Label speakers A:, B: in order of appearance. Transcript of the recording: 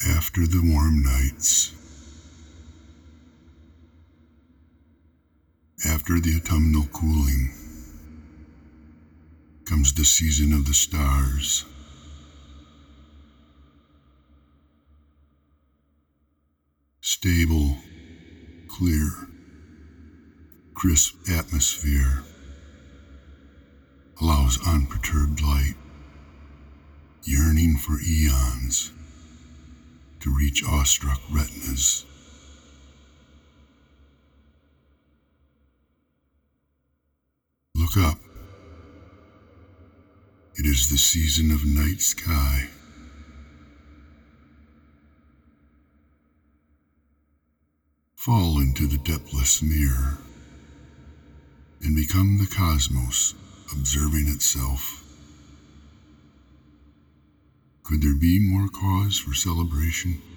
A: After the warm nights, after the autumnal cooling, comes the season of the stars. Stable, clear, crisp atmosphere allows unperturbed light, yearning for eons, to reach awestruck retinas. Look up. It is the season of night sky. Fall into the depthless mirror and become the cosmos observing itself. Could there be more cause for celebration?